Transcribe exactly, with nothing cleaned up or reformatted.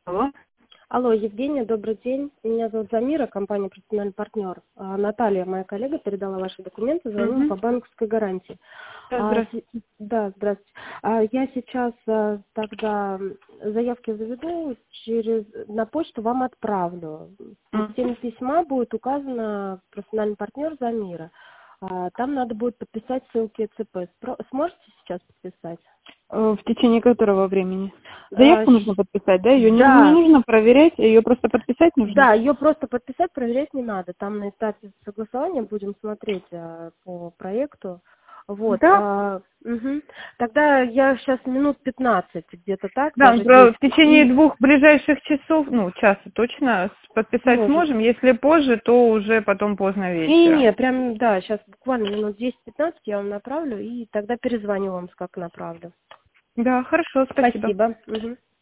Алло. Алло, Евгения, добрый день. Меня зовут Замира, компания «Профессиональный партнер». А, Наталья, моя коллега, передала ваши документы, звоню Угу. по банковской гарантии. Да, А, здравствуйте. си- да, здравствуйте. А, я сейчас а, тогда м, заявки заведу, через, на почту вам отправлю. В Мгм. теме письма будет указано «Профессиональный партнер Замира». А, там надо будет подписать ссылки ЦП. Спро- Сможете сейчас подписать? Э, В течение которого времени? А, Заявку щ- нужно подписать, да? Ее не, не да, нужно проверять, ее просто подписать нужно? Да, ее просто подписать, проверять не надо. Там на этапе согласования будем смотреть а, по проекту. Вот. Да. а, мгм. Тогда я сейчас минут пятнадцать, где-то так, Да, даже в в десять. течение И, двух ближайших часов, ну, часа точно с- подписать может. сможем. Если позже, то уже потом поздно вечером. Не-не, прям, да, сейчас буквально минут десять-пятнадцать я вам направлю, и тогда перезвоню вам, как направлю. Да, хорошо, спасибо. Спасибо. Мгм.